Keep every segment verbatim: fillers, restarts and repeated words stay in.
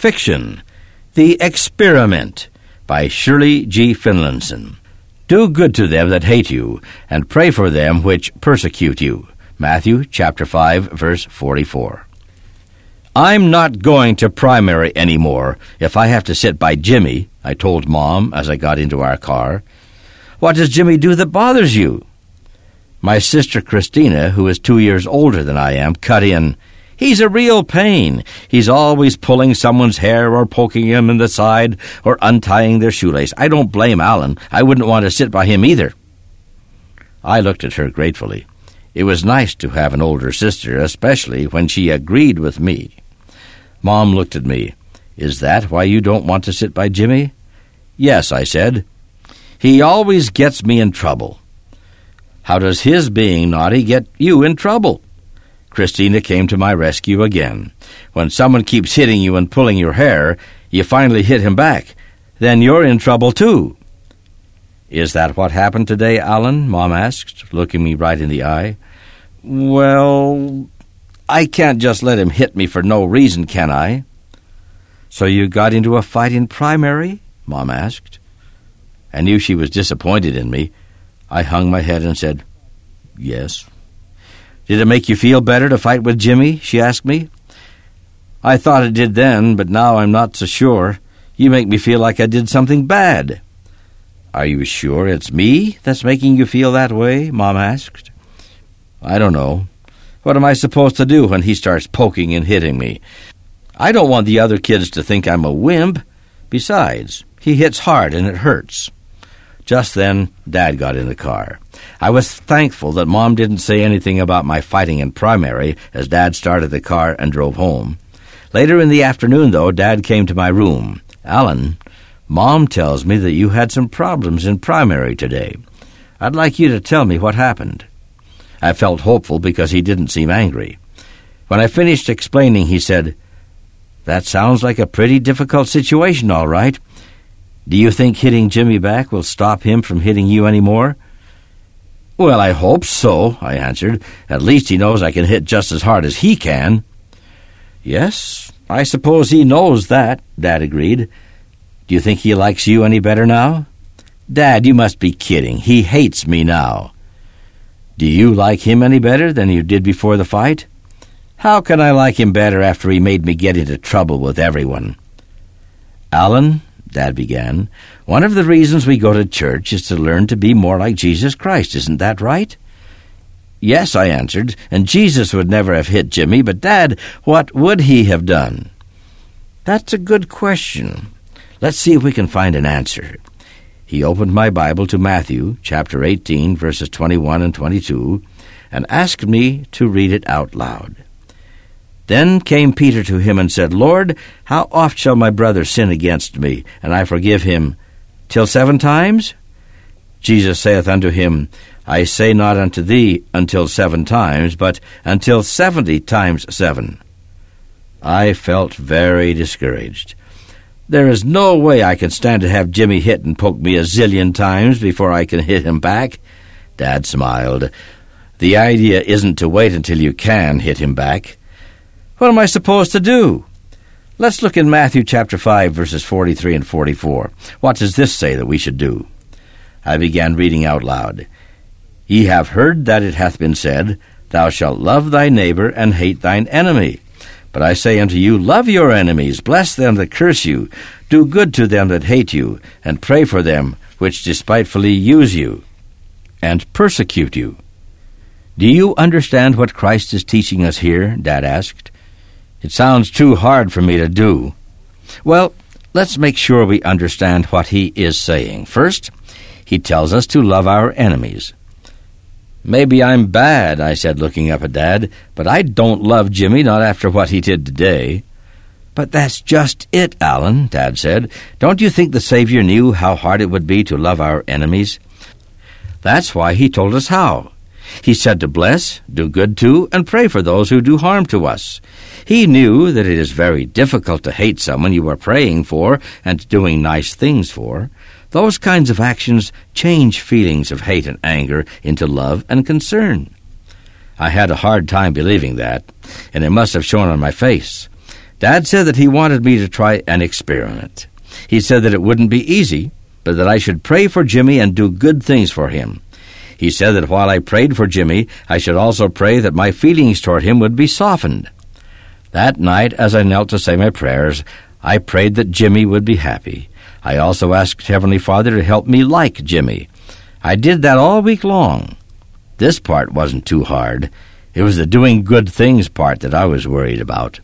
Fiction, The Experiment, by Shirley G. Finlayson. Do good to them that hate you, and pray for them which persecute you. Matthew chapter five, verse forty-four. I'm not going to primary anymore if I have to sit by Jimmy, I told Mom as I got into our car. What does Jimmy do that bothers you? My sister Christina, who is two years older than I am, cut in. He's a real pain. He's always pulling someone's hair or poking him in the side or untying their shoelace. I don't blame Alan. I wouldn't want to sit by him either. I looked at her gratefully. It was nice to have an older sister, especially when she agreed with me. Mom looked at me. Is that why you don't want to sit by Jimmy? Yes, I said. He always gets me in trouble. How does his being naughty get you in trouble? Christina came to my rescue again. When someone keeps hitting you and pulling your hair, you finally hit him back. Then you're in trouble too. Is that what happened today, Alan? Mom asked, looking me right in the eye. Well, I can't just let him hit me for no reason, can I? So you got into a fight in primary? Mom asked. I knew she was disappointed in me. I hung my head and said, yes. Did it make you feel better to fight with Jimmy? She asked me. I thought it did then, but now I'm not so sure. You make me feel like I did something bad. Are you sure it's me that's making you feel that way? Mom asked. I don't know. What am I supposed to do when he starts poking and hitting me? I don't want the other kids to think I'm a wimp. Besides, he hits hard and it hurts. Just then, Dad got in the car. I was thankful that Mom didn't say anything about my fighting in primary as Dad started the car and drove home. Later in the afternoon, though, Dad came to my room. Alan, Mom tells me that you had some problems in primary today. I'd like you to tell me what happened. I felt hopeful because he didn't seem angry. When I finished explaining, he said, That sounds like a pretty difficult situation, all right. Do you think hitting Jimmy back will stop him from hitting you any more? Well, I hope so, I answered. At least he knows I can hit just as hard as he can. Yes, I suppose he knows that, Dad agreed. Do you think he likes you any better now? Dad, you must be kidding. He hates me now. Do you like him any better than you did before the fight? How can I like him better after he made me get into trouble with everyone? Alan, Dad began, one of the reasons we go to church is to learn to be more like Jesus Christ. Isn't that right? Yes, I answered, and Jesus would never have hit Jimmy, but Dad, what would he have done? That's a good question. Let's see if we can find an answer. He opened my Bible to Matthew, chapter eighteen, verses twenty-one and twenty-two, and asked me to read it out loud. Then came Peter to him and said, Lord, how oft shall my brother sin against me, and I forgive him? Till seven times? Jesus saith unto him, I say not unto thee until seven times, but until seventy times seven. I felt very discouraged. There is no way I can stand to have Jimmy hit and poke me a zillion times before I can hit him back. Dad smiled. The idea isn't to wait until you can hit him back. What am I supposed to do? Let's look in Matthew chapter five, verses forty-three and forty-four. What does this say that we should do? I began reading out loud. Ye have heard that it hath been said, Thou shalt love thy neighbor and hate thine enemy. But I say unto you, love your enemies, bless them that curse you, do good to them that hate you, and pray for them which despitefully use you and persecute you. Do you understand what Christ is teaching us here? Dad asked. It sounds too hard for me to do. Well, let's make sure we understand what he is saying. First, he tells us to love our enemies. Maybe I'm bad, I said, looking up at Dad, but I don't love Jimmy, not after what he did today. But that's just it, Alan, Dad said. Don't you think the Savior knew how hard it would be to love our enemies? That's why he told us how. He said to bless, do good to, and pray for those who do harm to us. He knew that it is very difficult to hate someone you are praying for and doing nice things for. Those kinds of actions change feelings of hate and anger into love and concern. I had a hard time believing that, and it must have shown on my face. Dad said that he wanted me to try an experiment. He said that it wouldn't be easy, but that I should pray for Jimmy and do good things for him. He said that while I prayed for Jimmy, I should also pray that my feelings toward him would be softened. That night, as I knelt to say my prayers, I prayed that Jimmy would be happy. I also asked Heavenly Father to help me like Jimmy. I did that all week long. This part wasn't too hard. It was the doing good things part that I was worried about.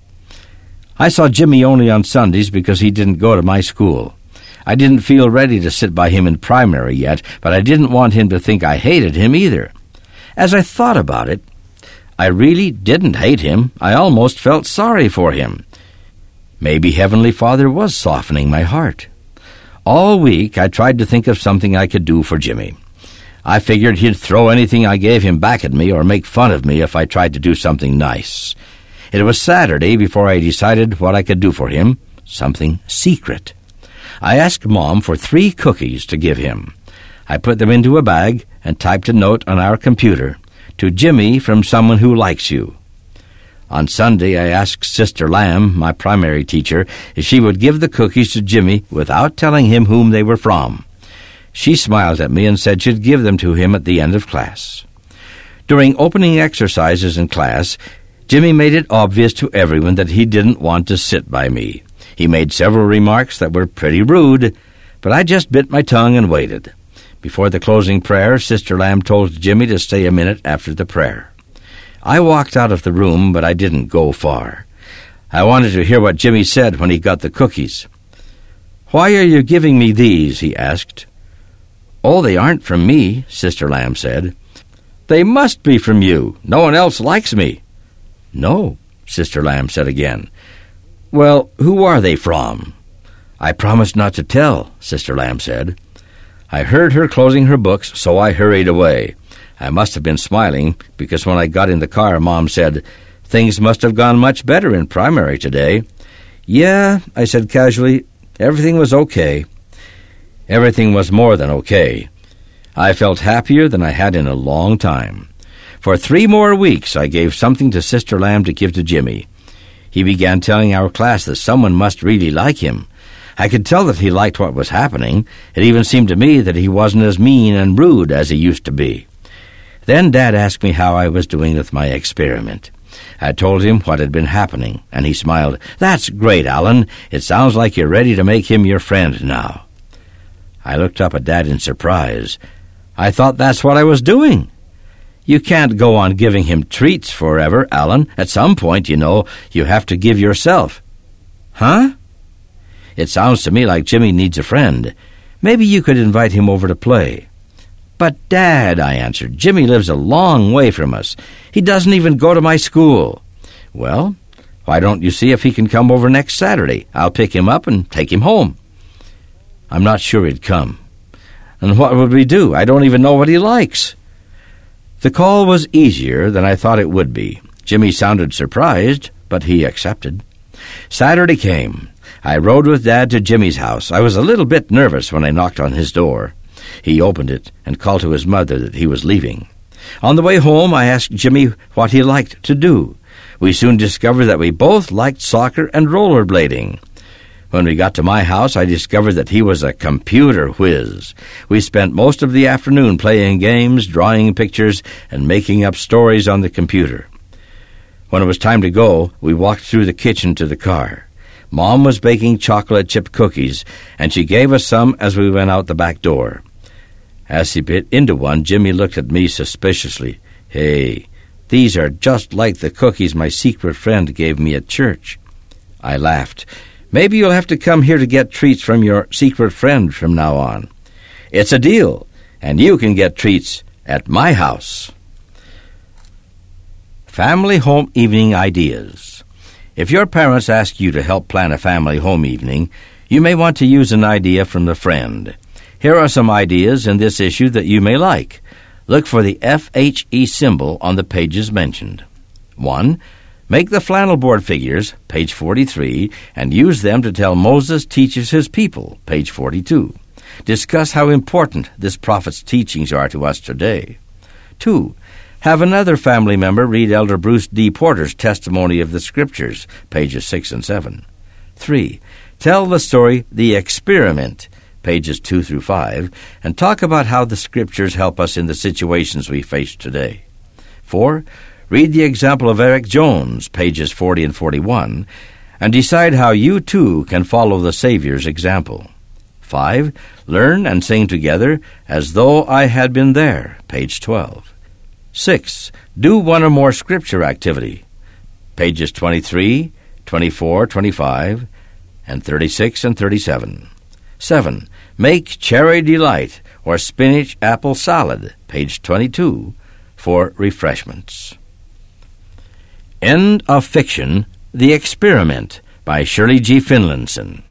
I saw Jimmy only on Sundays because he didn't go to my school. I didn't feel ready to sit by him in primary yet, but I didn't want him to think I hated him either. As I thought about it, I really didn't hate him. I almost felt sorry for him. Maybe Heavenly Father was softening my heart. All week I tried to think of something I could do for Jimmy. I figured he'd throw anything I gave him back at me or make fun of me if I tried to do something nice. It was Saturday before I decided what I could do for him, something secret. I asked Mom for three cookies to give him. I put them into a bag and typed a note on our computer, "To Jimmy from someone who likes you." On Sunday, I asked Sister Lamb, my primary teacher, if she would give the cookies to Jimmy without telling him whom they were from. She smiled at me and said she'd give them to him at the end of class. During opening exercises in class, Jimmy made it obvious to everyone that he didn't want to sit by me. He made several remarks that were pretty rude, but I just bit my tongue and waited. Before the closing prayer, Sister Lamb told Jimmy to stay a minute after the prayer. I walked out of the room, but I didn't go far. I wanted to hear what Jimmy said when he got the cookies. "Why are you giving me these?" he asked. "Oh, they aren't from me," Sister Lamb said. "They must be from you. No one else likes me." "No," Sister Lamb said again. "Well, who are they from?" "I promised not to tell," Sister Lamb said. I heard her closing her books, so I hurried away. I must have been smiling, because when I got in the car, Mom said, "Things must have gone much better in primary today." "Yeah," I said casually, "everything was okay." Everything was more than okay. I felt happier than I had in a long time. For three more weeks, I gave something to Sister Lamb to give to Jimmy. He began telling our class that someone must really like him. I could tell that he liked what was happening. It even seemed to me that he wasn't as mean and rude as he used to be. Then Dad asked me how I was doing with my experiment. I told him what had been happening, and he smiled. "That's great, Alan. It sounds like you're ready to make him your friend now." I looked up at Dad in surprise. I thought that's what I was doing. "You can't go on giving him treats forever, Alan. At some point, you know, you have to give yourself." "Huh?" "It sounds to me like Jimmy needs a friend. Maybe you could invite him over to play." "But, Dad," I answered, "Jimmy lives a long way from us. He doesn't even go to my school." "Well, why don't you see if he can come over next Saturday? I'll pick him up and take him home." "I'm not sure he'd come." "And what would we do? I don't even know what he likes." The call was easier than I thought it would be. Jimmy sounded surprised, but he accepted. Saturday came. I rode with Dad to Jimmy's house. I was a little bit nervous when I knocked on his door. He opened it and called to his mother that he was leaving. On the way home, I asked Jimmy what he liked to do. We soon discovered that we both liked soccer and rollerblading. When we got to my house, I discovered that he was a computer whiz. We spent most of the afternoon playing games, drawing pictures, and making up stories on the computer. When it was time to go, we walked through the kitchen to the car. Mom was baking chocolate chip cookies, and she gave us some as we went out the back door. As he bit into one, Jimmy looked at me suspiciously. "Hey, these are just like the cookies my secret friend gave me at church." I laughed. "Maybe you'll have to come here to get treats from your secret friend from now on." "It's a deal, and you can get treats at my house." Family home evening ideas. If your parents ask you to help plan a family home evening, you may want to use an idea from the friend. Here are some ideas in this issue that you may like. Look for the F H E symbol on the pages mentioned. One, make the flannel board figures, page forty-three, and use them to tell Moses teaches his people, page forty-two. Discuss how important this prophet's teachings are to us today. Two, Have another family member read Elder Bruce D. Porter's Testimony of the Scriptures, pages six and seven. Three. Tell the story The Experiment, pages two through five, and talk about how the Scriptures help us in the situations we face today. Four. Read the example of Eric Jones, pages forty and forty-one, and decide how you too can follow the Savior's example. Five. Learn and sing together As Though I Had Been There, page twelve. Six. Do one or more Scripture activity, pages twenty-three, twenty-four, twenty-five, and thirty-six and thirty-seven. Seven. Make cherry delight or spinach apple salad, page twenty-two, for refreshments. End of fiction, The Experiment, by Shirley G. Finlayson.